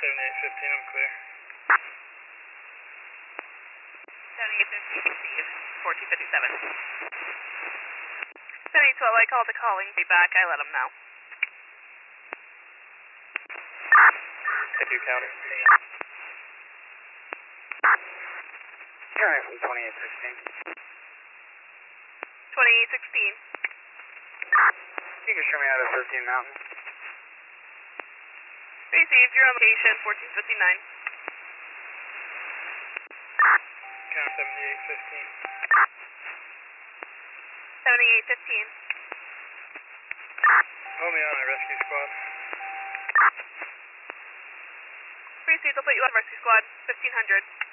7815, I'm clear. 7815, receive. 1457. 7812, I called the calling back. I let them know. Thank you, County. County from 2816. 2816. You can show me out of 13 Mountain. Received, your location, 1459. Count 7815. 7815. Hold me on a rescue squad. Received, I'll put you on rescue squad, 1500.